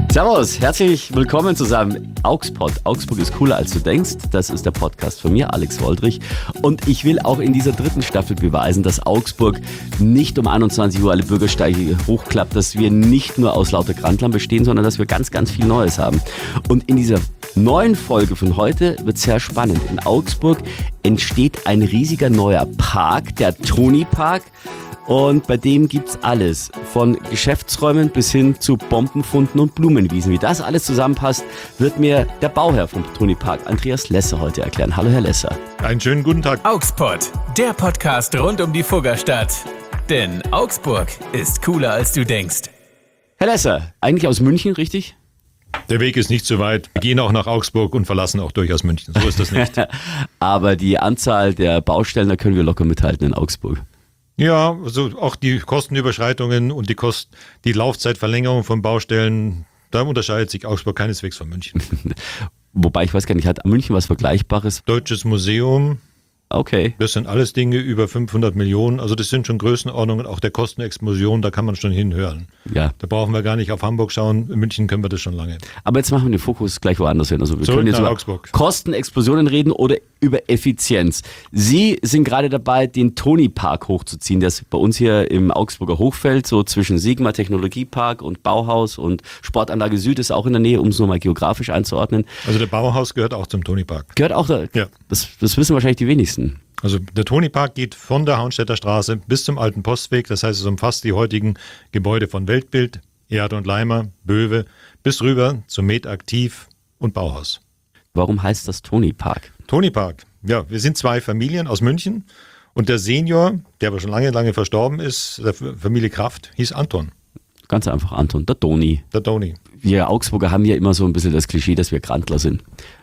Servus, herzlich willkommen zusammen. Augsburg ist cooler als du denkst. Das ist der Podcast von mir, Alex Woldrich. Und ich will auch in dieser dritten Staffel beweisen, dass Augsburg nicht um 21 Uhr alle Bürgersteige hochklappt, dass wir nicht nur aus lauter Grantlern bestehen, sondern dass wir ganz, ganz viel Neues haben. Und in dieser neuen Folge von heute wird es sehr spannend. In Augsburg entsteht ein riesiger neuer Park, der Toni-Park. Und bei dem gibt's alles, von Geschäftsräumen bis hin zu Bombenfunden und Blumenwiesen. Wie das alles zusammenpasst, wird mir der Bauherr vom Toni-Park, Andreas Lesser, heute erklären. Hallo, Herr Lesser. Einen schönen guten Tag. Augsburg, der Podcast rund um die Fuggerstadt. Denn Augsburg ist cooler als du denkst. Herr Lesser, eigentlich aus München, richtig? Der Weg ist nicht so weit. Wir gehen auch nach Augsburg und verlassen auch durchaus München. So ist das nicht. Aber die Anzahl der Baustellen, da können wir locker mithalten in Augsburg. Ja, also auch die Kostenüberschreitungen und die Laufzeitverlängerung von Baustellen, da unterscheidet sich Augsburg keineswegs von München. Wobei, ich weiß gar nicht, hat München was Vergleichbares? Deutsches Museum. Okay. Das sind alles Dinge über 500 Millionen. Also das sind schon Größenordnungen, auch der Kostenexplosion, da kann man schon hinhören. Ja. Da brauchen wir gar nicht auf Hamburg schauen. In München können wir das schon lange. Aber jetzt machen wir den Fokus gleich woanders hin. Also wir Zurück können jetzt nach über Augsburg. Kostenexplosionen reden oder über Effizienz. Sie sind gerade dabei, den Toni-Park hochzuziehen. Der ist bei uns hier im Augsburger Hochfeld, so zwischen Sigma Technologiepark und Bauhaus und Sportanlage Süd ist auch in der Nähe, um es nur mal geografisch einzuordnen. Also der Bauhaus gehört auch zum Toni-Park. Gehört auch da? Ja. Das wissen wahrscheinlich die wenigsten. Also der Toni-Park geht von der Hauenstädter Straße bis zum Alten Postweg. Das heißt, es umfasst die heutigen Gebäude von Weltbild, Erde und Leimer, Böwe, bis rüber zum MedAktiv und Bauhaus. Warum heißt das Toni-Park? Toni-Park, ja, wir sind zwei Familien aus München und der Senior, der aber schon lange, lange verstorben ist, der Familie Kraft, hieß Anton. Ganz einfach Anton, der Toni. Der Toni. Wir Augsburger haben ja immer so ein bisschen das Klischee, dass wir Grantler sind.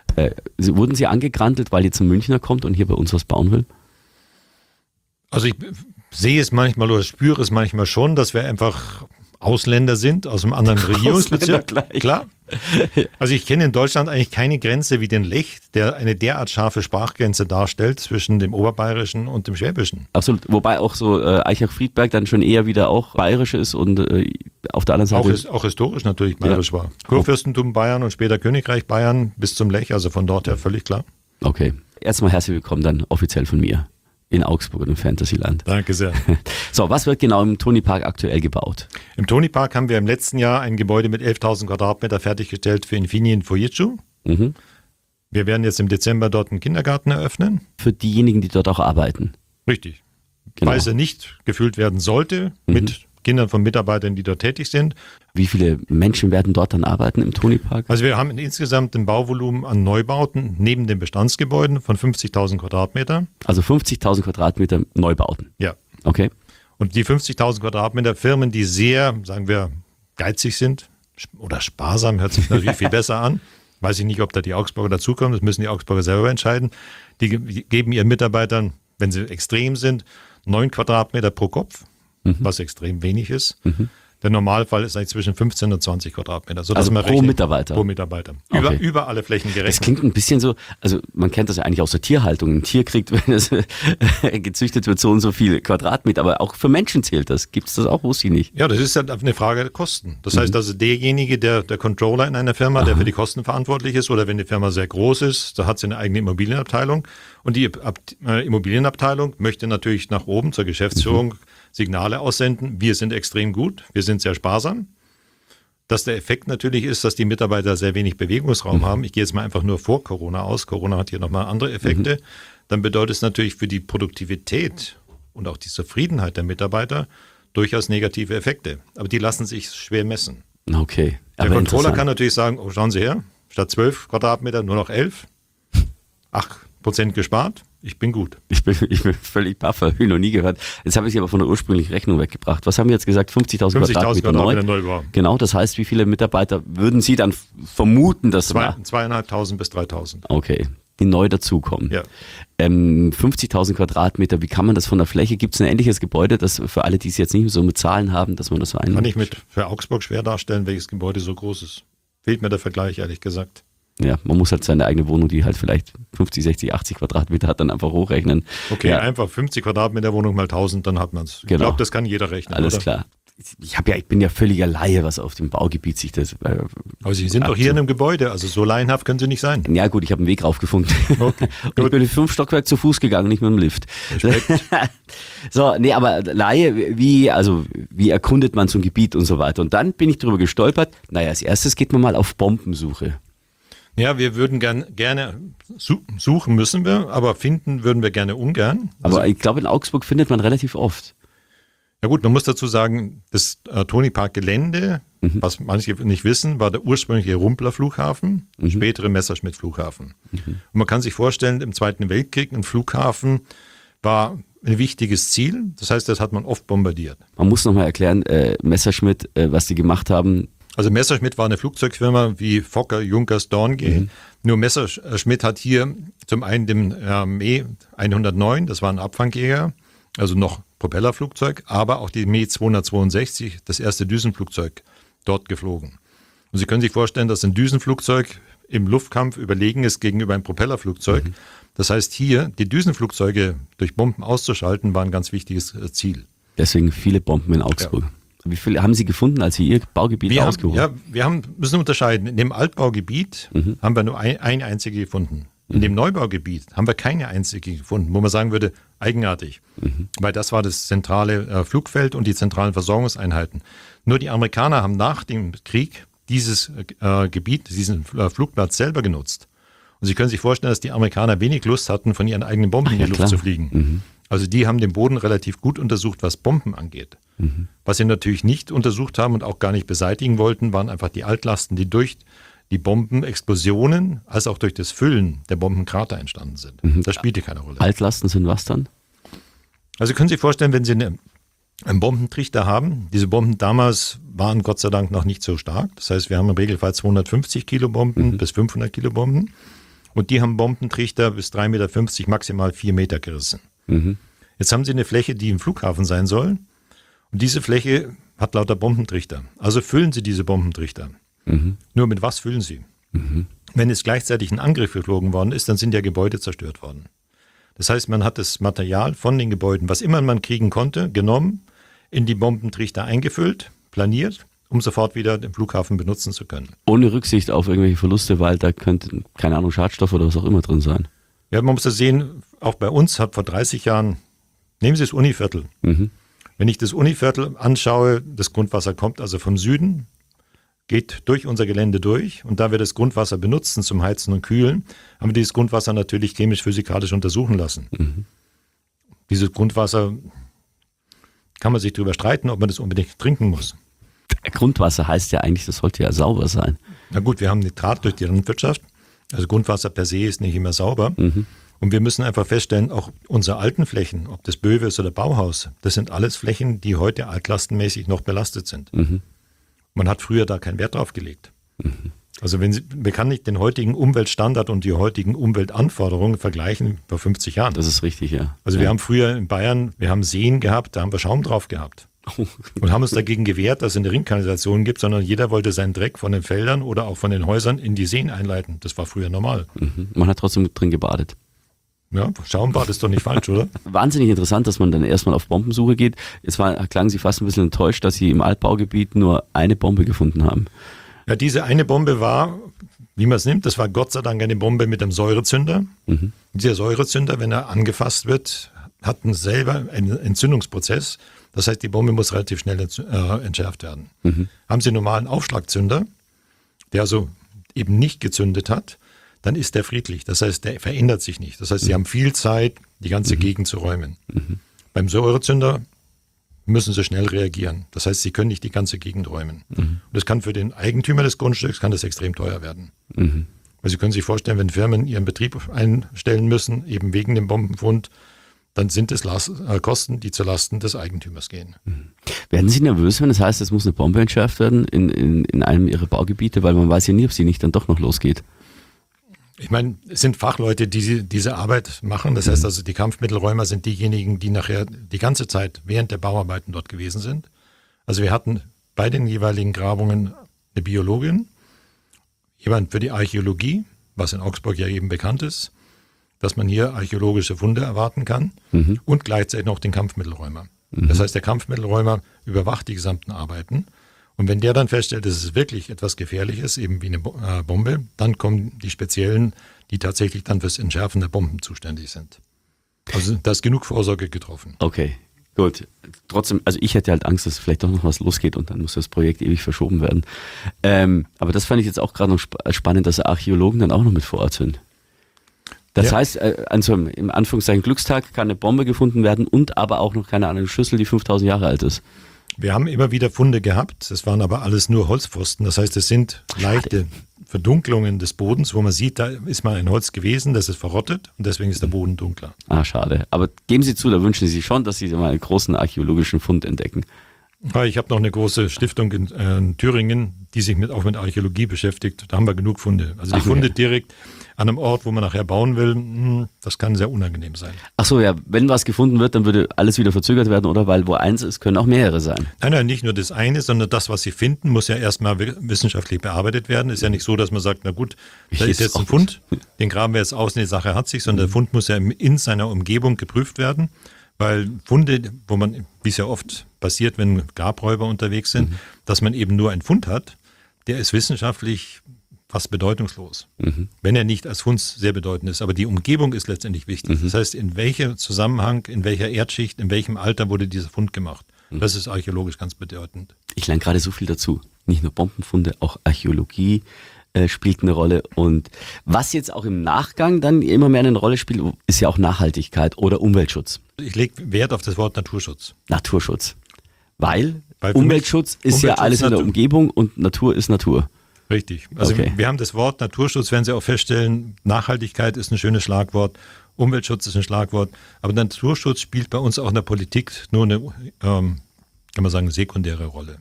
Wurden Sie angegrantelt, weil jetzt ein Münchner kommt und hier bei uns was bauen will? Also ich sehe es manchmal oder spüre es manchmal schon, dass wir einfach Ausländer sind aus einem anderen Regierungsbezirk. Klar. Also ich kenne in Deutschland eigentlich keine Grenze wie den Lech, der eine derart scharfe Sprachgrenze darstellt zwischen dem Oberbayerischen und dem Schwäbischen. Absolut, wobei auch so Eichach-Friedberg dann schon eher wieder auch bayerisch ist und auf der anderen Seite... Auch historisch natürlich bayerisch war. Kurfürstentum Bayern und später Königreich Bayern bis zum Lech, also von dort her völlig klar. Okay, erstmal herzlich willkommen dann offiziell von mir in Augsburg und im Fantasyland. Danke sehr. So, was wird genau im Toni-Park aktuell gebaut? Im Toni-Park haben wir im letzten Jahr ein Gebäude mit 11.000 Quadratmeter fertiggestellt für Infineon Fujitsu. Mhm. Wir werden jetzt im Dezember dort einen Kindergarten eröffnen. Für diejenigen, die dort auch arbeiten. Richtig. Genau. Falls er nicht gefüllt werden sollte mit Kindern von Mitarbeitern, die dort tätig sind. Wie viele Menschen werden dort dann arbeiten im Toni-Park? Also wir haben insgesamt ein Bauvolumen an Neubauten neben den Bestandsgebäuden von 50.000 Quadratmeter. Also 50.000 Quadratmeter Neubauten. Ja. Okay. Und die 50.000 Quadratmeter Firmen, die sehr, sagen wir, geizig sind oder sparsam, hört sich natürlich viel besser an. Weiß ich nicht, ob da die Augsburger dazukommen, das müssen die Augsburger selber entscheiden. Die geben ihren Mitarbeitern, wenn sie extrem sind, 9 Quadratmeter pro Kopf, was extrem wenig ist. Der Normalfall ist eigentlich zwischen 15 und 20 Quadratmeter. Also pro Mitarbeiter? Pro Mitarbeiter. Okay. Über alle Flächen gerechnet. Das klingt ein bisschen so, also man kennt das ja eigentlich aus der Tierhaltung. Ein Tier kriegt, wenn es gezüchtet wird, so und so viele Quadratmeter. Aber auch für Menschen zählt das. Gibt es das auch, wusste ich nicht. Ja, das ist halt eine Frage der Kosten. Das heißt also, derjenige, der Controller in einer Firma, der für die Kosten verantwortlich ist, oder wenn die Firma sehr groß ist, da hat sie eine eigene Immobilienabteilung. Und die Immobilienabteilung möchte natürlich nach oben zur Geschäftsführung Signale aussenden. Wir sind extrem gut, wir sind sehr sparsam. Dass der Effekt natürlich ist, dass die Mitarbeiter sehr wenig Bewegungsraum haben. Ich gehe jetzt mal einfach nur vor Corona aus. Corona hat hier nochmal andere Effekte. Dann bedeutet es natürlich für die Produktivität und auch die Zufriedenheit der Mitarbeiter durchaus negative Effekte. Aber die lassen sich schwer messen. Okay. Der Controller kann natürlich sagen, oh, schauen Sie her, statt 12 Quadratmeter nur noch 11. 8% gespart. Ich bin gut. Ich bin völlig baff, habe ich noch nie gehört. Jetzt habe ich Sie aber von der ursprünglichen Rechnung weggebracht. Was haben wir jetzt gesagt? 50.000 Quadratmeter Neubau. Genau, das heißt, wie viele Mitarbeiter würden Sie dann vermuten, dass... 2.500 bis 3.000. Okay, die neu dazukommen. Ja. 50.000 Quadratmeter, wie kann man das von der Fläche? Gibt es ein ähnliches Gebäude, das für alle, die es jetzt nicht so mit Zahlen haben, dass man das so Kann ich für Augsburg schwer darstellen, welches Gebäude so groß ist. Fehlt mir der Vergleich, ehrlich gesagt. Ja, man muss halt seine eigene Wohnung, die halt vielleicht 50, 60, 80 Quadratmeter hat, dann einfach hochrechnen. Okay, ja. Einfach 50 Quadratmeter Wohnung mal 1000, dann hat man es. Ich glaube, das kann jeder rechnen. Alles oder? Klar. ich bin ja völliger Laie, was auf dem Baugebiet sich das. Aber Sie sind doch hier in einem Gebäude, also so laienhaft können Sie nicht sein. Ja gut, ich habe einen Weg raufgefunden. Okay, Und ich bin 5 Stockwerke zu Fuß gegangen, nicht mit dem Lift. So, nee, aber Laie, wie erkundet man so ein Gebiet und so weiter. Und dann bin ich drüber gestolpert, als erstes geht man mal auf Bombensuche. Ja, wir würden gerne suchen müssen wir, aber finden würden wir gerne ungern. Aber ich glaube, in Augsburg findet man relativ oft. Ja gut, man muss dazu sagen, das Toni-Park-Gelände, was manche nicht wissen, war der ursprüngliche Rumpler Flughafen, spätere Messerschmitt-Flughafen. Und man kann sich vorstellen, im Zweiten Weltkrieg ein Flughafen war ein wichtiges Ziel. Das heißt, das hat man oft bombardiert. Man muss nochmal erklären, Messerschmitt, was die gemacht haben. Also Messerschmitt war eine Flugzeugfirma wie Fokker, Junkers, Dornier. Nur Messerschmitt hat hier zum einen den Me 109, das war ein Abfangjäger, also noch Propellerflugzeug, aber auch die Me 262, das erste Düsenflugzeug, dort geflogen. Und Sie können sich vorstellen, dass ein Düsenflugzeug im Luftkampf überlegen ist gegenüber einem Propellerflugzeug. Das heißt, hier die Düsenflugzeuge durch Bomben auszuschalten, war ein ganz wichtiges Ziel. Deswegen viele Bomben in Augsburg. Ja. Wie viele haben Sie gefunden, als Sie Ihr Baugebiet ausgehoben haben? Ja, müssen unterscheiden. In dem Altbaugebiet haben wir nur eine einzige gefunden. In dem Neubaugebiet haben wir keine einzige gefunden, wo man sagen würde, eigenartig. Weil das war das zentrale Flugfeld und die zentralen Versorgungseinheiten. Nur die Amerikaner haben nach dem Krieg dieses Gebiet, diesen Flugplatz selber genutzt. Und Sie können sich vorstellen, dass die Amerikaner wenig Lust hatten, von ihren eigenen Bomben in die Luft zu fliegen. Also die haben den Boden relativ gut untersucht, was Bomben angeht. Was sie natürlich nicht untersucht haben und auch gar nicht beseitigen wollten, waren einfach die Altlasten, die durch die Bombenexplosionen als auch durch das Füllen der Bombenkrater entstanden sind. Das spielte keine Rolle. Altlasten sind was dann? Also können Sie sich vorstellen, wenn Sie einen Bombentrichter haben, diese Bomben damals waren Gott sei Dank noch nicht so stark. Das heißt, wir haben im Regelfall 250 Kilo Bomben bis 500 Kilo Bomben. Und die haben Bombentrichter bis 3,50 Meter, maximal 4 Meter gerissen. Jetzt haben Sie eine Fläche, die im Flughafen sein soll. Und diese Fläche hat lauter Bombentrichter. Also füllen Sie diese Bombentrichter. Nur mit was füllen Sie? Wenn jetzt gleichzeitig ein Angriff geflogen worden ist, dann sind ja Gebäude zerstört worden. Das heißt, man hat das Material von den Gebäuden, was immer man kriegen konnte, genommen, in die Bombentrichter eingefüllt, planiert, um sofort wieder den Flughafen benutzen zu können. Ohne Rücksicht auf irgendwelche Verluste, weil da könnte, keine Ahnung, Schadstoffe oder was auch immer drin sein. Ja, man muss das sehen, auch bei uns hat vor 30 Jahren, nehmen Sie das Univiertel. Wenn ich das Univiertel anschaue, das Grundwasser kommt also vom Süden, geht durch unser Gelände durch und da wir das Grundwasser benutzen zum Heizen und Kühlen, haben wir dieses Grundwasser natürlich chemisch-physikalisch untersuchen lassen. Dieses Grundwasser kann man sich darüber streiten, ob man das unbedingt trinken muss. Grundwasser heißt ja eigentlich, das sollte ja sauber sein. Na gut, wir haben Nitrat durch die Landwirtschaft, also Grundwasser per se ist nicht immer sauber. Und wir müssen einfach feststellen, auch unsere alten Flächen, ob das Böwe ist oder Bauhaus, das sind alles Flächen, die heute altlastenmäßig noch belastet sind. Man hat früher da keinen Wert drauf gelegt. Also man kann nicht den heutigen Umweltstandard und die heutigen Umweltanforderungen vergleichen vor 50 Jahren. Das ist richtig, ja. Also wir haben früher in Bayern, wir haben Seen gehabt, da haben wir Schaum drauf gehabt. Und haben uns dagegen gewehrt, dass es eine Ringkanalisation gibt, sondern jeder wollte seinen Dreck von den Feldern oder auch von den Häusern in die Seen einleiten. Das war früher normal. Man hat trotzdem drin gebadet. Ja, Schaumbad ist doch nicht falsch, oder? Wahnsinnig interessant, dass man dann erstmal auf Bombensuche geht. Jetzt klangen Sie fast ein bisschen enttäuscht, dass Sie im Altbaugebiet nur eine Bombe gefunden haben. Ja, diese eine Bombe war, wie man es nimmt, das war Gott sei Dank eine Bombe mit einem Säurezünder. Dieser Säurezünder, wenn er angefasst wird, hat selber einen Entzündungsprozess. Das heißt, die Bombe muss relativ schnell entschärft werden. Haben Sie einen normalen Aufschlagzünder, der also eben nicht gezündet hat, dann ist der friedlich. Das heißt, der verändert sich nicht. Das heißt, Sie haben viel Zeit, die ganze Gegend zu räumen. Beim Säurezünder müssen Sie schnell reagieren. Das heißt, Sie können nicht die ganze Gegend räumen. Und das kann für den Eigentümer des Grundstücks kann das extrem teuer werden. Weil Sie können sich vorstellen, wenn Firmen ihren Betrieb einstellen müssen, eben wegen dem Bombenfund, dann sind es Kosten, die zulasten des Eigentümers gehen. Werden Sie nervös, wenn das heißt, es muss eine Bombe entschärft werden in einem Ihrer Baugebiete, weil man weiß ja nie, ob sie nicht dann doch noch losgeht? Ich meine, es sind Fachleute, die diese Arbeit machen. Das heißt also, die Kampfmittelräumer sind diejenigen, die nachher die ganze Zeit während der Bauarbeiten dort gewesen sind. Also wir hatten bei den jeweiligen Grabungen eine Biologin, jemand für die Archäologie, was in Augsburg ja eben bekannt ist, dass man hier archäologische Funde erwarten kann und gleichzeitig noch den Kampfmittelräumer. Das heißt, der Kampfmittelräumer überwacht die gesamten Arbeiten. Und wenn der dann feststellt, dass es wirklich etwas Gefährliches, eben wie eine Bombe, dann kommen die Speziellen, die tatsächlich dann fürs Entschärfen der Bomben zuständig sind. Also da ist genug Vorsorge getroffen. Okay, gut. Trotzdem, also ich hätte halt Angst, dass vielleicht doch noch was losgeht und dann muss das Projekt ewig verschoben werden. Aber das fand ich jetzt auch gerade noch spannend, dass Archäologen dann auch noch mit vor Ort sind. Das heißt, an so einem, im Anführungszeichen Glückstag kann eine Bombe gefunden werden und aber auch noch, keine Ahnung, eine Schüssel, die 5000 Jahre alt ist. Wir haben immer wieder Funde gehabt, das waren aber alles nur Holzpfosten. Das heißt, es sind leichte Verdunklungen des Bodens, wo man sieht, da ist mal ein Holz gewesen, das ist verrottet und deswegen ist der Boden dunkler. Ah, schade. Aber geben Sie zu, da wünschen Sie sich schon, dass Sie mal einen großen archäologischen Fund entdecken. Ich habe noch eine große Stiftung in Thüringen, die sich auch mit Archäologie beschäftigt. Da haben wir genug Funde. Also die Funde direkt an einem Ort, wo man nachher bauen will, das kann sehr unangenehm sein. Ach so, ja, wenn was gefunden wird, dann würde alles wieder verzögert werden, oder? Weil wo eins ist, können auch mehrere sein. Nein, nicht nur das eine, sondern das, was Sie finden, muss ja erstmal wissenschaftlich bearbeitet werden. Ist ja nicht so, dass man sagt, na gut, da ist jetzt ein Fund, den graben wir jetzt aus und die Sache hat sich, sondern der Fund muss ja in seiner Umgebung geprüft werden. Weil Funde, wo man, wie es ja oft passiert, wenn Grabräuber unterwegs sind, dass man eben nur einen Fund hat, der ist wissenschaftlich fast bedeutungslos. Wenn er nicht als Fund sehr bedeutend ist. Aber die Umgebung ist letztendlich wichtig. Das heißt, in welchem Zusammenhang, in welcher Erdschicht, in welchem Alter wurde dieser Fund gemacht. Das ist archäologisch ganz bedeutend. Ich lerne gerade so viel dazu. Nicht nur Bombenfunde, auch Archäologie spielt eine Rolle. Und was jetzt auch im Nachgang dann immer mehr eine Rolle spielt, ist ja auch Nachhaltigkeit oder Umweltschutz. Ich lege Wert auf das Wort Naturschutz. Naturschutz. Weil Umweltschutz ist ja alles in der Umgebung und Natur ist Natur. Richtig. Also wir haben das Wort Naturschutz, werden Sie auch feststellen, Nachhaltigkeit ist ein schönes Schlagwort, Umweltschutz ist ein Schlagwort, aber Naturschutz spielt bei uns auch in der Politik nur eine, kann man sagen, sekundäre Rolle.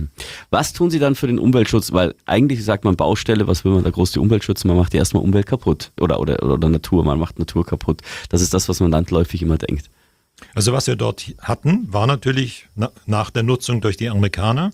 Was tun Sie dann für den Umweltschutz? Weil eigentlich sagt man Baustelle, was will man da groß die Umwelt schützen? Man macht ja erstmal Umwelt kaputt oder Natur, man macht Natur kaputt. Das ist das, was man landläufig immer denkt. Also was wir dort hatten, war natürlich nach der Nutzung durch die Amerikaner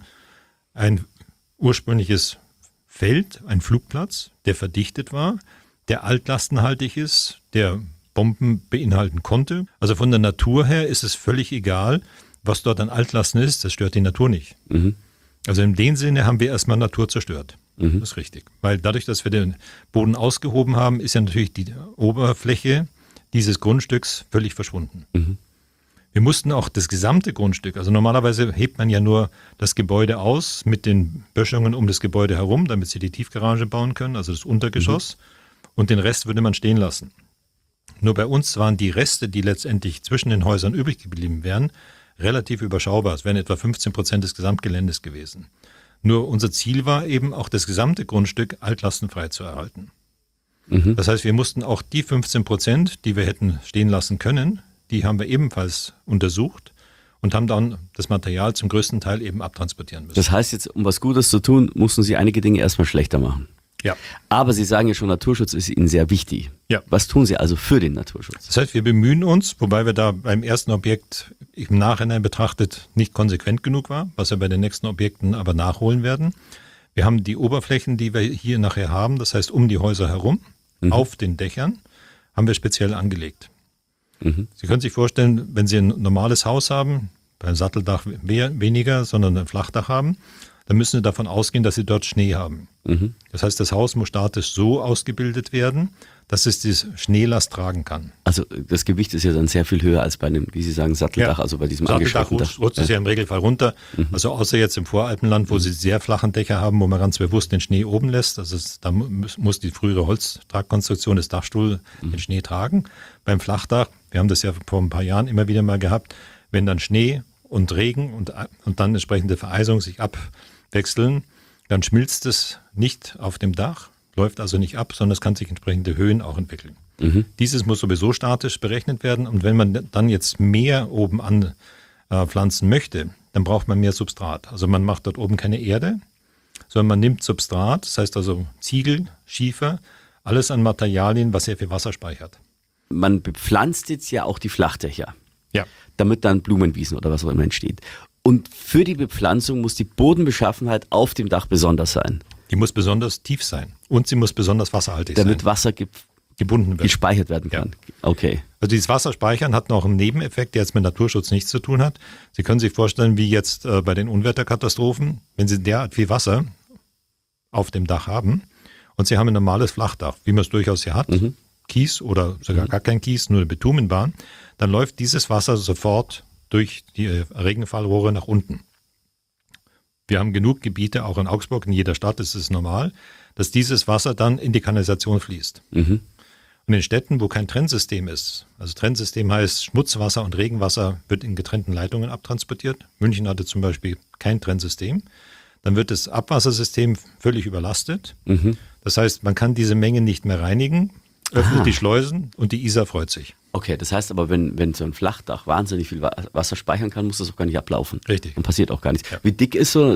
ein ursprüngliches Feld, ein Flugplatz, der verdichtet war, der altlastenhaltig ist, der Bomben beinhalten konnte. Also von der Natur her ist es völlig egal, was dort an Altlasten ist, das stört die Natur nicht. Also in dem Sinne haben wir erstmal Natur zerstört. Das ist richtig. Weil dadurch, dass wir den Boden ausgehoben haben, ist ja natürlich die Oberfläche dieses Grundstücks völlig verschwunden. Wir mussten auch das gesamte Grundstück, also normalerweise hebt man ja nur das Gebäude aus mit den Böschungen um das Gebäude herum, damit sie die Tiefgarage bauen können, also das Untergeschoss, und den Rest würde man stehen lassen. Nur bei uns waren die Reste, die letztendlich zwischen den Häusern übrig geblieben wären, relativ überschaubar. Es wären etwa 15% des Gesamtgeländes gewesen. Nur unser Ziel war eben auch das gesamte Grundstück altlastenfrei zu erhalten. Das heißt, wir mussten auch die 15%, die wir hätten stehen lassen können, die haben wir ebenfalls untersucht und haben dann das Material zum größten Teil eben abtransportieren müssen. Das heißt jetzt, um was Gutes zu tun, mussten Sie einige Dinge erstmal schlechter machen. Ja. Aber Sie sagen ja schon, Naturschutz ist Ihnen sehr wichtig. Ja. Was tun Sie also für den Naturschutz? Das heißt, wir bemühen uns, wobei wir da beim ersten Objekt im Nachhinein betrachtet nicht konsequent genug war, was wir bei den nächsten Objekten aber nachholen werden. Wir haben die Oberflächen, die wir hier nachher haben, das heißt um die Häuser herum, auf den Dächern, haben wir speziell angelegt. Sie können sich vorstellen, wenn Sie ein normales Haus haben, beim Satteldach weniger, sondern ein Flachdach haben, dann müssen Sie davon ausgehen, dass Sie dort Schnee haben. Das heißt, das Haus muss statisch so ausgebildet werden, dass es die Schneelast tragen kann. Also das Gewicht ist ja dann sehr viel höher als bei einem, wie Sie sagen, Satteldach, also bei diesem angeschraubten Dach. Rutscht es ja im Regelfall runter. Also außer jetzt im Voralpenland, wo Sie sehr flachen Dächer haben, wo man ganz bewusst den Schnee oben lässt. Also da muss die frühere Holztragkonstruktion des Dachstuhls den Schnee tragen. Beim Flachdach, wir haben das ja vor ein paar Jahren immer wieder mal gehabt, wenn dann Schnee und Regen und dann entsprechende Vereisung sich abwechseln, dann schmilzt es nicht auf dem Dach, läuft also nicht ab, sondern es kann sich entsprechende Höhen auch entwickeln. Dieses muss sowieso statisch berechnet werden und wenn man dann jetzt mehr oben anpflanzen möchte, dann braucht man mehr Substrat. Also man macht dort oben keine Erde, sondern man nimmt Substrat, das heißt also Ziegel, Schiefer, alles an Materialien, was sehr viel Wasser speichert. Man bepflanzt jetzt ja auch die Flachdächer, Ja. damit dann Blumenwiesen oder was auch immer entsteht. Und für die Bepflanzung muss die Bodenbeschaffenheit auf dem Dach besonders sein. Die muss besonders tief sein und sie muss besonders wasserhaltig sein. Damit Wasser gebunden wird. Gespeichert werden kann. Ja. Okay. Also dieses Wasserspeichern hat noch einen Nebeneffekt, der jetzt mit Naturschutz nichts zu tun hat. Sie können sich vorstellen, wie jetzt bei den Unwetterkatastrophen, wenn Sie derart viel Wasser auf dem Dach haben und Sie haben ein normales Flachdach, wie man es durchaus hier hat, Kies oder sogar gar kein Kies, nur eine Bitumenbahn, dann läuft dieses Wasser sofort durch die Regenfallrohre nach unten. Wir haben genug Gebiete, auch in Augsburg, in jeder Stadt ist es normal, dass dieses Wasser dann in die Kanalisation fließt. Und in Städten, wo kein Trennsystem ist, also Trennsystem heißt Schmutzwasser und Regenwasser wird in getrennten Leitungen abtransportiert. München hatte zum Beispiel kein Trennsystem. Dann wird das Abwassersystem völlig überlastet. Das heißt, man kann diese Menge nicht mehr reinigen, öffnet die Schleusen und die Isar freut sich. Okay, das heißt aber, wenn so ein Flachdach wahnsinnig viel Wasser speichern kann, muss das auch gar nicht ablaufen. Richtig. Dann passiert auch gar nichts. Ja. Wie dick ist so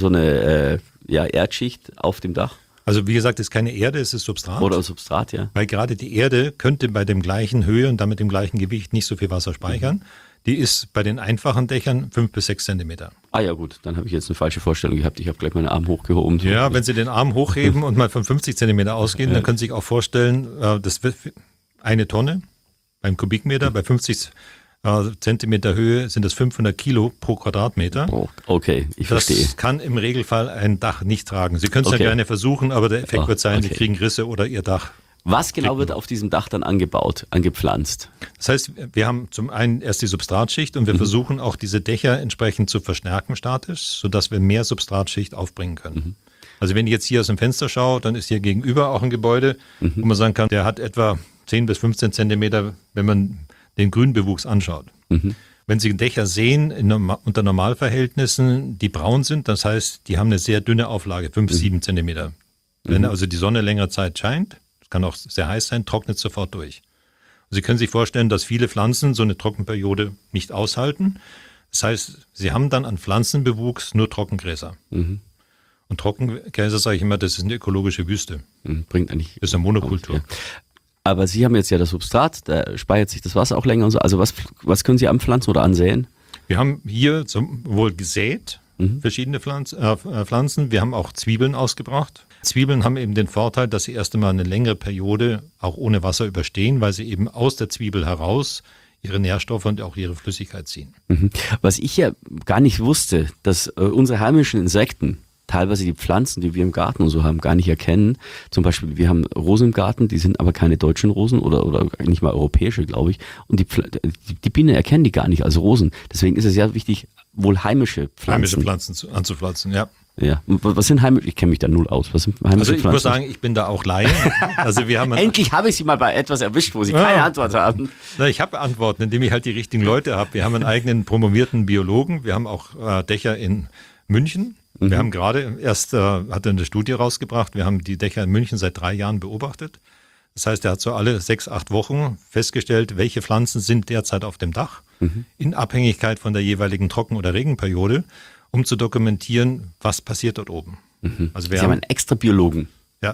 eine Erdschicht auf dem Dach? Also wie gesagt, es ist keine Erde, es ist Substrat. Oder Substrat, ja. Weil gerade die Erde könnte bei dem gleichen Höhe und damit dem gleichen Gewicht nicht so viel Wasser speichern. Die ist bei den einfachen Dächern 5 bis 6 Zentimeter. Ah ja gut, dann habe ich jetzt eine falsche Vorstellung gehabt. Ich habe gleich meinen Arm hochgehoben. Ja, wenn Sie den Arm hochheben und mal von 50 Zentimeter ausgehen, dann können Sie sich auch vorstellen, das wird eine Tonne beim Kubikmeter, bei 50 Zentimeter Höhe sind das 500 Kilo pro Quadratmeter. Oh, okay, ich verstehe. Das kann im Regelfall ein Dach nicht tragen. Sie können es ja gerne versuchen, aber der Effekt wird sein, Sie kriegen Risse oder Ihr Dach. Was genau wird auf diesem Dach dann angebaut, angepflanzt? Das heißt, wir haben zum einen erst die Substratschicht und wir versuchen auch diese Dächer entsprechend zu verstärken statisch, sodass wir mehr Substratschicht aufbringen können. Also wenn ich jetzt hier aus dem Fenster schaue, dann ist hier gegenüber auch ein Gebäude, wo man sagen kann, der hat etwa 10 bis 15 Zentimeter, wenn man den Grünbewuchs anschaut. Wenn Sie Dächer sehen unter Normalverhältnissen, die braun sind, das heißt, die haben eine sehr dünne Auflage, 5 bis 7 Zentimeter. Wenn also die Sonne längere Zeit scheint, kann auch sehr heiß sein, trocknet sofort durch. Und Sie können sich vorstellen, dass viele Pflanzen so eine Trockenperiode nicht aushalten. Das heißt, Sie haben dann an Pflanzenbewuchs nur Trockengräser. Und Trockengräser, sage ich immer, das ist eine ökologische Wüste. Bringt eigentlich. Das ist eine Monokultur. Ja. Aber Sie haben jetzt ja das Substrat, da speichert sich das Wasser auch länger und so. Also was können Sie anpflanzen oder ansäen? Wir haben hier sowohl gesät, verschiedene Pflanzen. Wir haben auch Zwiebeln ausgebracht. Zwiebeln haben eben den Vorteil, dass sie erst einmal eine längere Periode auch ohne Wasser überstehen, weil sie eben aus der Zwiebel heraus ihre Nährstoffe und auch ihre Flüssigkeit ziehen. Was ich ja gar nicht wusste, dass unsere heimischen Insekten teilweise die Pflanzen, die wir im Garten und so haben, gar nicht erkennen. Zum Beispiel, wir haben Rosen im Garten, die sind aber keine deutschen Rosen oder nicht mal europäische, glaube ich. Und die Bienen erkennen die gar nicht als Rosen. Deswegen ist es ja wichtig, wohl heimische Pflanzen. Heimische Pflanzen anzupflanzen, ja. Ja. Was sind heimische? Ich kenne mich da null aus. Was sind heimische Also ich Pflanzen? muss sagen, ich bin da auch Laie. Also wir haben Endlich habe ich Sie mal bei etwas erwischt, wo Sie keine Antwort haben. Na, ich habe Antworten, indem ich halt die richtigen Leute habe. Wir haben einen eigenen promovierten Biologen. Wir haben auch Dächer in München. Wir haben gerade erst, hat er eine Studie rausgebracht, wir haben die Dächer in München seit 3 Jahren beobachtet. Das heißt, er hat so alle 6, 8 Wochen festgestellt, welche Pflanzen sind derzeit auf dem Dach, in Abhängigkeit von der jeweiligen Trocken- oder Regenperiode, um zu dokumentieren, was passiert dort oben. Also wir Sie haben einen extra Biologen. Ja.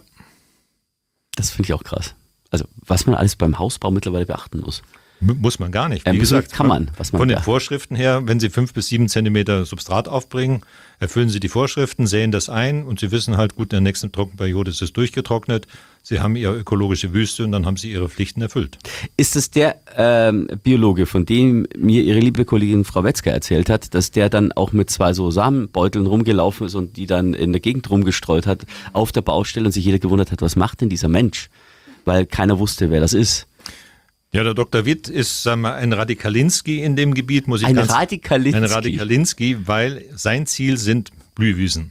Das finde ich auch krass. Also was man alles beim Hausbau mittlerweile beachten muss. Muss man gar nicht. Wie gesagt, gesagt, kann man. Von den Vorschriften her, wenn Sie 5 bis 7 Zentimeter Substrat aufbringen, erfüllen Sie die Vorschriften, säen das ein und Sie wissen halt, gut, in der nächsten Trockenperiode ist es durchgetrocknet. Sie haben Ihre ökologische Wüste und dann haben Sie Ihre Pflichten erfüllt. Ist es der Biologe, von dem mir Ihre liebe Kollegin Frau Wetzger erzählt hat, dass der dann auch mit 2 so Samenbeuteln rumgelaufen ist und die dann in der Gegend rumgestreut hat auf der Baustelle und sich jeder gewundert hat, was macht denn dieser Mensch? Weil keiner wusste, wer das ist. Ja, der Dr. Witt ist, sagen wir, ein Radikalinski in dem Gebiet, muss ich Ein Radikalinski, weil sein Ziel sind Blühwiesen.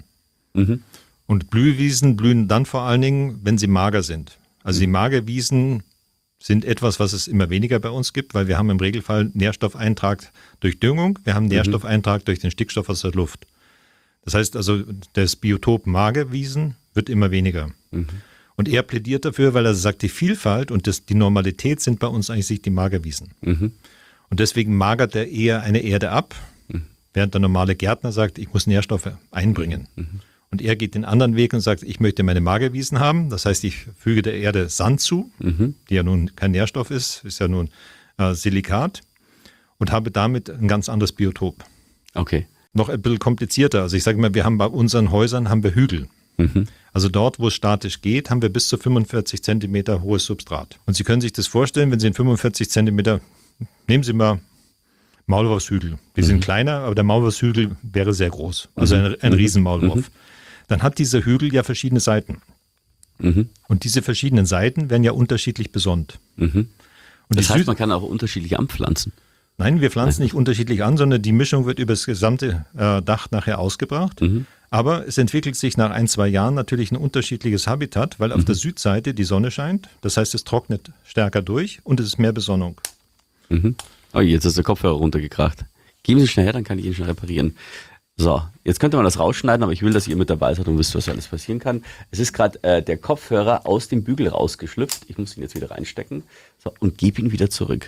Und Blühwiesen blühen dann vor allen Dingen, wenn sie mager sind. Also die Magerwiesen sind etwas, was es immer weniger bei uns gibt, weil wir haben im Regelfall Nährstoffeintrag durch Düngung, wir haben Nährstoffeintrag durch den Stickstoff aus der Luft. Das heißt also, das Biotop Magerwiesen wird immer weniger. Und er plädiert dafür, weil er sagt, die Vielfalt und die Normalität sind bei uns eigentlich die Magerwiesen. Und deswegen magert er eher eine Erde ab, während der normale Gärtner sagt, ich muss Nährstoffe einbringen. Und er geht den anderen Weg und sagt, ich möchte meine Magerwiesen haben. Das heißt, ich füge der Erde Sand zu, die ja nun kein Nährstoff ist ja nun Silikat und habe damit ein ganz anderes Biotop. Okay. Noch ein bisschen komplizierter. Also ich sage mal, wir haben bei unseren Häusern haben wir Hügel. Also dort, wo es statisch geht, haben wir bis zu 45 Zentimeter hohes Substrat. Und Sie können sich das vorstellen, wenn Sie in 45 Zentimeter, nehmen Sie mal Maulwurfshügel. Die sind kleiner, aber der Maulwurfshügel wäre sehr groß. Also ein Riesenmaulwurf. Dann hat dieser Hügel ja verschiedene Seiten. Und diese verschiedenen Seiten werden ja unterschiedlich besonnt. Und das heißt, man kann auch unterschiedlich anpflanzen. Nein, wir pflanzen nicht unterschiedlich an, sondern die Mischung wird über das gesamte Dach nachher ausgebracht. Aber es entwickelt sich nach 1-2 Jahren natürlich ein unterschiedliches Habitat, weil auf der Südseite die Sonne scheint. Das heißt, es trocknet stärker durch und es ist mehr Besonnung. Oh, jetzt ist der Kopfhörer runtergekracht. Geben Sie schnell her, dann kann ich ihn schon reparieren. So, jetzt könnte man das rausschneiden, aber ich will, dass ihr mit dabei seid und wisst, was alles passieren kann. Es ist gerade der Kopfhörer aus dem Bügel rausgeschlüpft. Ich muss ihn jetzt wieder reinstecken und gebe ihn wieder zurück.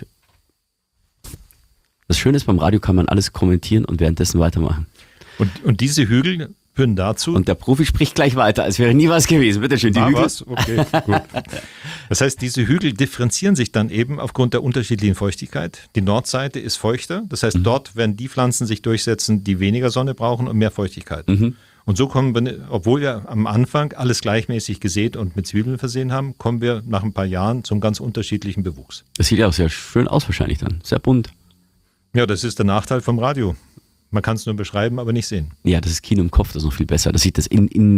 Das Schöne ist, beim Radio kann man alles kommentieren und währenddessen weitermachen. Und diese Hügel führen dazu... Und der Profi spricht gleich weiter, als wäre nie was gewesen. Bitte schön, die Hügel. Was? Okay, gut. Das heißt, diese Hügel differenzieren sich dann eben aufgrund der unterschiedlichen Feuchtigkeit. Die Nordseite ist feuchter, das heißt, dort werden die Pflanzen sich durchsetzen, die weniger Sonne brauchen und mehr Feuchtigkeit. Und so kommen wir, obwohl wir am Anfang alles gleichmäßig gesät und mit Zwiebeln versehen haben, kommen wir nach ein paar Jahren zum ganz unterschiedlichen Bewuchs. Das sieht ja auch sehr schön aus wahrscheinlich dann, sehr bunt. Ja, das ist der Nachteil vom Radio. Man kann es nur beschreiben, aber nicht sehen. Ja, das ist Kino im Kopf, das ist noch viel besser. Das sieht das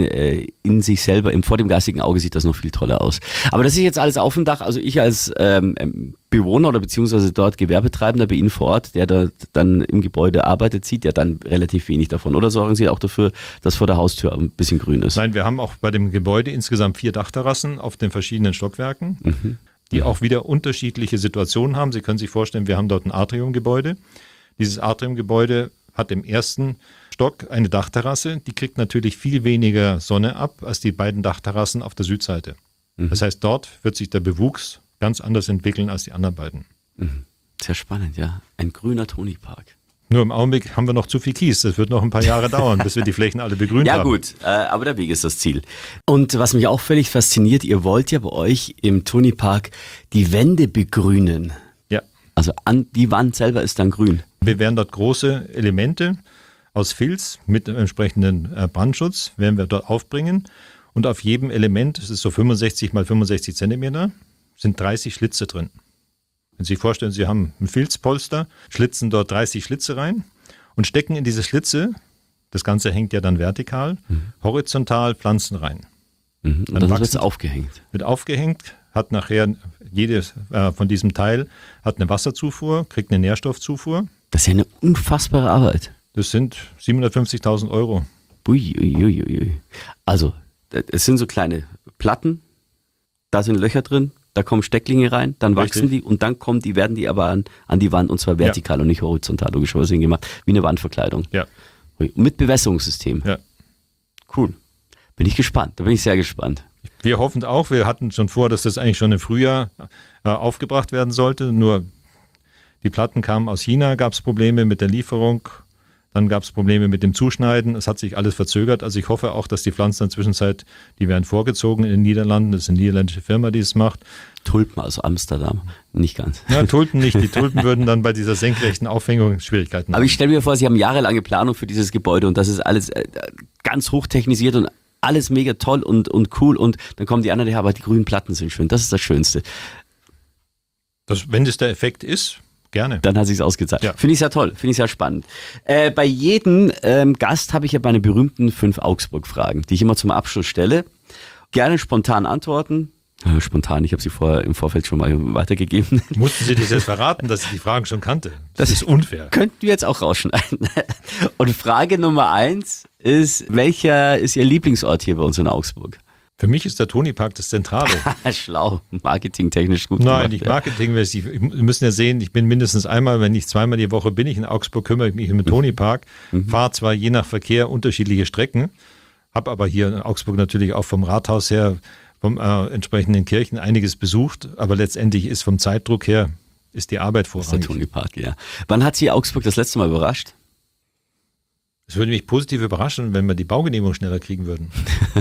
in sich selber, vor dem geistigen Auge sieht das noch viel toller aus. Aber das ist jetzt alles auf dem Dach. Also ich als Bewohner oder beziehungsweise dort Gewerbetreibender bei Ihnen vor Ort, der da dann im Gebäude arbeitet, sieht ja dann relativ wenig davon. Oder sorgen Sie auch dafür, dass vor der Haustür ein bisschen grün ist? Nein, wir haben auch bei dem Gebäude insgesamt 4 Dachterrassen auf den verschiedenen Stockwerken, die auch wieder unterschiedliche Situationen haben. Sie können sich vorstellen, wir haben dort ein Atriumgebäude. Dieses Atriumgebäude hat im ersten Stock eine Dachterrasse, die kriegt natürlich viel weniger Sonne ab als die beiden Dachterrassen auf der Südseite. Das heißt, dort wird sich der Bewuchs ganz anders entwickeln als die anderen beiden. Sehr spannend, ja. Ein grüner Tonypark. Nur im Augenblick haben wir noch zu viel Kies. Das wird noch ein paar Jahre dauern, bis wir die Flächen alle begrünt haben. Ja gut, aber der Weg ist das Ziel. Und was mich auch völlig fasziniert, ihr wollt ja bei euch im Tonypark die Wände begrünen. Ja. Also die Wand selber ist dann grün. Wir werden dort große Elemente aus Filz mit entsprechenden Brandschutz werden wir dort aufbringen. Und auf jedem Element, es ist so 65 mal 65 Zentimeter, sind 30 Schlitze drin. Wenn Sie sich vorstellen, Sie haben ein Filzpolster, schlitzen dort 30 Schlitze rein und stecken in diese Schlitze, das Ganze hängt ja dann vertikal, horizontal Pflanzen rein. Und dann wird es aufgehängt. Wird aufgehängt, hat nachher jedes von diesem Teil hat eine Wasserzufuhr, kriegt eine Nährstoffzufuhr. Das ist ja eine unfassbare Arbeit. Das sind 750.000 Euro. Ui. Also, es sind so kleine Platten, da sind Löcher drin, da kommen Stecklinge rein, dann wachsen die und dann werden die aber an die Wand und zwar vertikal und nicht horizontal, logischerweise gemacht, wie eine Wandverkleidung. Ja. Mit Bewässerungssystem. Ja. Cool. Bin ich gespannt, da bin ich sehr gespannt. Wir hoffen auch, wir hatten schon vor, dass das eigentlich schon im Frühjahr aufgebracht werden sollte, nur die Platten kamen aus China, gab es Probleme mit der Lieferung, dann gab es Probleme mit dem Zuschneiden, es hat sich alles verzögert. Also ich hoffe auch, dass die Pflanzen in der Zwischenzeit, die werden vorgezogen in den Niederlanden, das ist eine niederländische Firma, die es macht. Tulpen aus Amsterdam, nicht ganz. Ja, Tulpen nicht, die Tulpen würden dann bei dieser senkrechten Aufhängung Schwierigkeiten haben. Aber ich stelle mir vor, Sie haben jahrelange Planung für dieses Gebäude und das ist alles ganz hochtechnisiert und alles mega toll und cool und dann kommen die anderen, aber die grünen Platten sind schön, das ist das Schönste. Wenn das der Effekt ist, gerne. Dann hat sich's ausgezahlt. Ja. Finde ich sehr toll, finde ich sehr spannend. Bei jedem Gast habe ich ja meine berühmten 5 Augsburg-Fragen, die ich immer zum Abschluss stelle. Gerne spontan antworten. Spontan, ich habe sie vorher im Vorfeld schon mal weitergegeben. Mussten Sie das jetzt verraten, dass ich die Fragen schon kannte? Das ist unfair. Könnten wir jetzt auch rausschneiden. Und Frage Nummer 1 ist, welcher ist Ihr Lieblingsort hier bei uns in Augsburg? Für mich ist der Tonypark das Zentrale. Schlau, marketingtechnisch gut Nein, gemacht. nicht marketingmäßig. Wir müssen ja sehen, ich bin mindestens einmal, wenn nicht zweimal die Woche bin ich in Augsburg, kümmere ich mich um den Tonypark, fahre zwar je nach Verkehr unterschiedliche Strecken, habe aber hier in Augsburg natürlich auch vom Rathaus her, vom entsprechenden Kirchen einiges besucht, aber letztendlich ist vom Zeitdruck her, ist die Arbeit vorrangig. Das ist der Tonypark, ja. Wann hat Sie Augsburg das letzte Mal überrascht? Es würde mich positiv überraschen, wenn wir die Baugenehmigung schneller kriegen würden.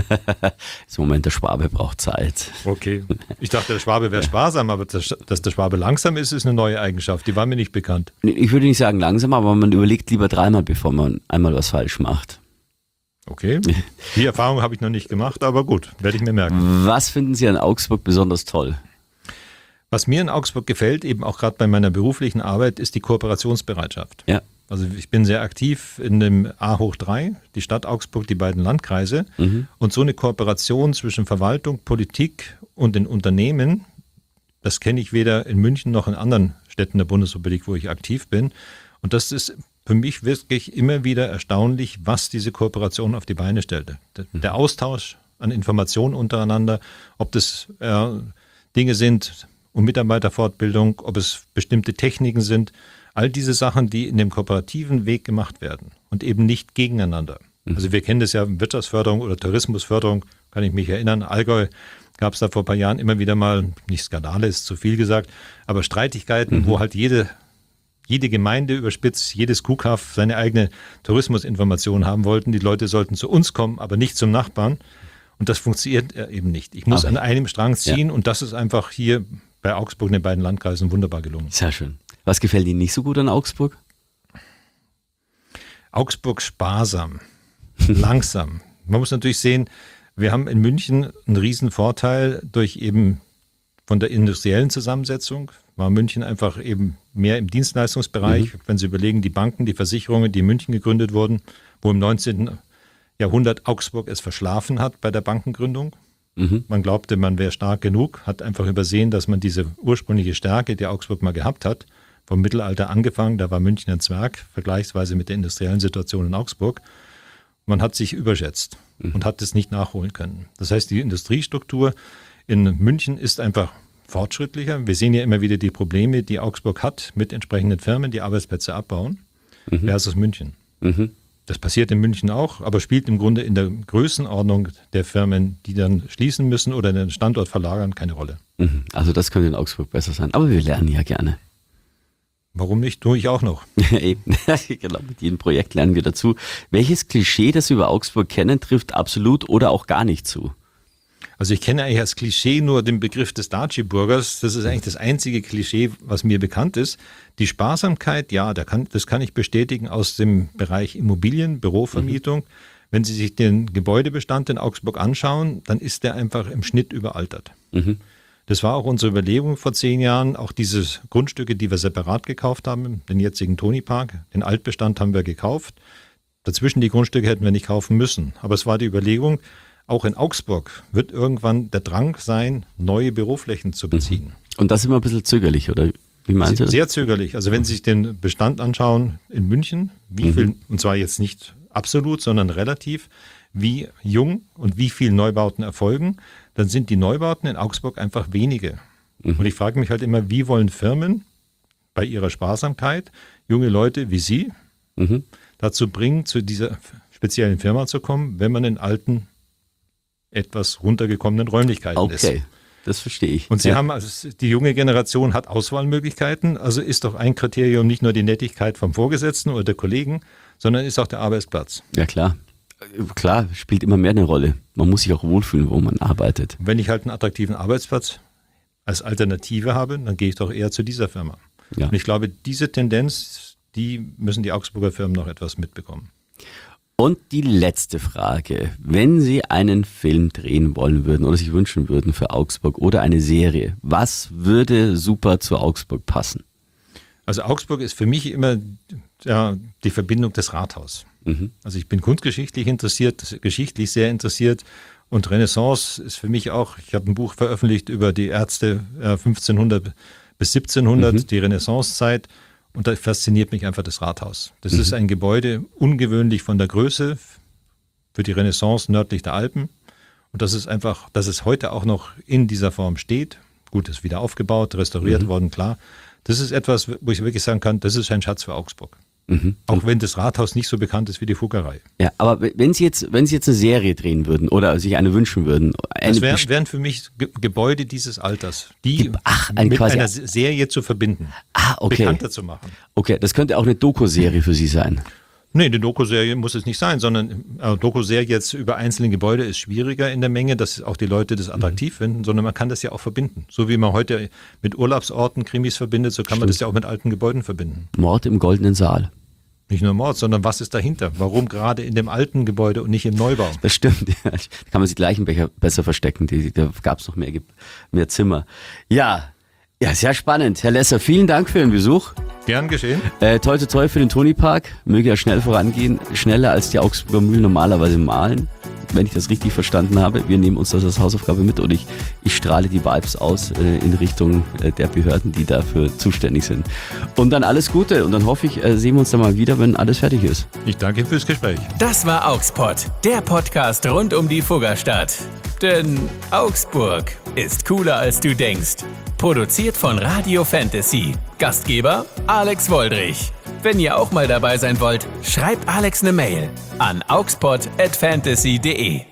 Im Moment, der Schwabe braucht Zeit. Okay. Ich dachte, der Schwabe wäre sparsam, aber dass der Schwabe langsam ist eine neue Eigenschaft. Die war mir nicht bekannt. Ich würde nicht sagen langsam, aber man überlegt lieber 3-mal, bevor man einmal was falsch macht. Okay, die Erfahrung habe ich noch nicht gemacht, aber gut, werde ich mir merken. Was finden Sie an Augsburg besonders toll? Was mir in Augsburg gefällt, eben auch gerade bei meiner beruflichen Arbeit, ist die Kooperationsbereitschaft. Ja. Also ich bin sehr aktiv in dem A hoch 3, die Stadt Augsburg, die beiden Landkreise. Und so eine Kooperation zwischen Verwaltung, Politik und den Unternehmen, das kenne ich weder in München noch in anderen Städten der Bundesrepublik, wo ich aktiv bin. Und das ist für mich wirklich immer wieder erstaunlich, was diese Kooperation auf die Beine stellte. Der Austausch an Informationen untereinander, ob das Dinge sind um Mitarbeiterfortbildung, ob es bestimmte Techniken sind, all diese Sachen, die in dem kooperativen Weg gemacht werden und eben nicht gegeneinander. Also wir kennen das ja, Wirtschaftsförderung oder Tourismusförderung, kann ich mich erinnern. Allgäu gab es da vor ein paar Jahren immer wieder mal, nicht Skandale, ist zu viel gesagt, aber Streitigkeiten, wo halt jede Gemeinde überspitzt, jedes Kuhkaff seine eigene Tourismusinformation haben wollten. Die Leute sollten zu uns kommen, aber nicht zum Nachbarn. Und das funktioniert eben nicht. Ich muss an einem Strang ziehen und das ist einfach hier bei Augsburg in den beiden Landkreisen wunderbar gelungen. Sehr schön. Was gefällt Ihnen nicht so gut an Augsburg? Augsburg sparsam, langsam. Man muss natürlich sehen, wir haben in München einen riesen Vorteil durch eben von der industriellen Zusammensetzung. War München einfach eben mehr im Dienstleistungsbereich. Wenn Sie überlegen, die Banken, die Versicherungen, die in München gegründet wurden, wo im 19. Jahrhundert Augsburg es verschlafen hat bei der Bankengründung. Man glaubte, man wäre stark genug, hat einfach übersehen, dass man diese ursprüngliche Stärke, die Augsburg mal gehabt hat, vom Mittelalter angefangen, da war München ein Zwerg, vergleichsweise mit der industriellen Situation in Augsburg. Man hat sich überschätzt und hat es nicht nachholen können. Das heißt, die Industriestruktur in München ist einfach fortschrittlicher. Wir sehen ja immer wieder die Probleme, die Augsburg hat mit entsprechenden Firmen, die Arbeitsplätze abbauen, versus München. Das passiert in München auch, aber spielt im Grunde in der Größenordnung der Firmen, die dann schließen müssen oder den Standort verlagern, keine Rolle. Also das könnte in Augsburg besser sein, aber wir lernen ja gerne. Warum nicht? Tue ich auch noch. Eben. Genau, mit jedem Projekt lernen wir dazu. Welches Klischee, das Sie über Augsburg kennen, trifft absolut oder auch gar nicht zu? Also ich kenne eigentlich als Klischee nur den Begriff des Daci-Bürgers. Das ist eigentlich das einzige Klischee, was mir bekannt ist. Die Sparsamkeit, ja, das kann ich bestätigen aus dem Bereich Immobilien, Bürovermietung. Wenn Sie sich den Gebäudebestand in Augsburg anschauen, dann ist der einfach im Schnitt überaltert. Das war auch unsere Überlegung vor 10 Jahren. Auch diese Grundstücke, die wir separat gekauft haben, den jetzigen Toni-Park, den Altbestand haben wir gekauft. Dazwischen die Grundstücke hätten wir nicht kaufen müssen. Aber es war die Überlegung, auch in Augsburg wird irgendwann der Drang sein, neue Büroflächen zu beziehen. Und das immer ein bisschen zögerlich, oder wie meinen Sie das? Sehr zögerlich. Also wenn Sie sich den Bestand anschauen in München, wie viel, und zwar jetzt nicht absolut, sondern relativ, wie jung und wie viel Neubauten erfolgen, dann sind die Neubauten in Augsburg einfach wenige. Und ich frage mich halt immer, wie wollen Firmen bei ihrer Sparsamkeit junge Leute wie Sie dazu bringen, zu dieser speziellen Firma zu kommen, wenn man in alten, etwas runtergekommenen Räumlichkeiten ist. Okay, das verstehe ich. Und Sie haben, also die junge Generation hat Auswahlmöglichkeiten, also ist doch ein Kriterium nicht nur die Nettigkeit vom Vorgesetzten oder der Kollegen, sondern ist auch der Arbeitsplatz. Ja klar. Klar, spielt immer mehr eine Rolle. Man muss sich auch wohlfühlen, wo man arbeitet. Und wenn ich halt einen attraktiven Arbeitsplatz als Alternative habe, dann gehe ich doch eher zu dieser Firma. Ja. Und ich glaube, diese Tendenz, die müssen die Augsburger Firmen noch etwas mitbekommen. Und die letzte Frage. Wenn Sie einen Film drehen wollen würden oder sich wünschen würden für Augsburg oder eine Serie, was würde super zu Augsburg passen? Also Augsburg ist für mich immer die Verbindung des Rathaus. Also ich bin kunstgeschichtlich interessiert, geschichtlich sehr interessiert und Renaissance ist für mich auch, ich habe ein Buch veröffentlicht über die Ärzte 1500 bis 1700, die Renaissancezeit. Und da fasziniert mich einfach das Rathaus. Das ist ein Gebäude, ungewöhnlich von der Größe für die Renaissance nördlich der Alpen. Und das ist einfach, dass es heute auch noch in dieser Form steht. Gut, ist wieder aufgebaut, restauriert worden, klar. Das ist etwas, wo ich wirklich sagen kann, das ist ein Schatz für Augsburg. Auch wenn das Rathaus nicht so bekannt ist wie die Fuggerei. Ja, aber wenn Sie jetzt eine Serie drehen würden oder sich eine wünschen würden. Das wären für mich Gebäude dieses Alters, die mit einer Serie zu verbinden, bekannter zu machen. Okay, das könnte auch eine Doku-Serie für Sie sein. Nee, eine Doku-Serie muss es nicht sein, sondern Doku-Serie jetzt über einzelne Gebäude ist schwieriger in der Menge, dass auch die Leute das attraktiv finden, sondern man kann das ja auch verbinden. So wie man heute mit Urlaubsorten Krimis verbindet, so kann man das ja auch mit alten Gebäuden verbinden. Mord im Goldenen Saal. Nicht nur Mord, sondern was ist dahinter? Warum gerade in dem alten Gebäude und nicht im Neubau? Das stimmt, ja. Da kann man sich gleich einen Becher besser verstecken, da gab es noch mehr Zimmer. Ja, sehr spannend. Herr Lesser, vielen Dank für den Besuch. Gern geschehen. Toi toi toi für den Toni-Park, möge er schnell vorangehen, schneller als die Augsburger Mühlen normalerweise malen, wenn ich das richtig verstanden habe. Wir nehmen uns das als Hausaufgabe mit und ich strahle die Vibes aus in Richtung der Behörden, die dafür zuständig sind. Und dann alles Gute und dann hoffe ich, sehen wir uns dann mal wieder, wenn alles fertig ist. Ich danke fürs Gespräch. Das war Augspod, der Podcast rund um die Fuggerstadt. Denn Augsburg ist cooler als du denkst. Produziert von Radio Fantasy. Gastgeber Alex Woldrich. Wenn ihr auch mal dabei sein wollt, schreibt Alex eine Mail an augspod@fantasy.de.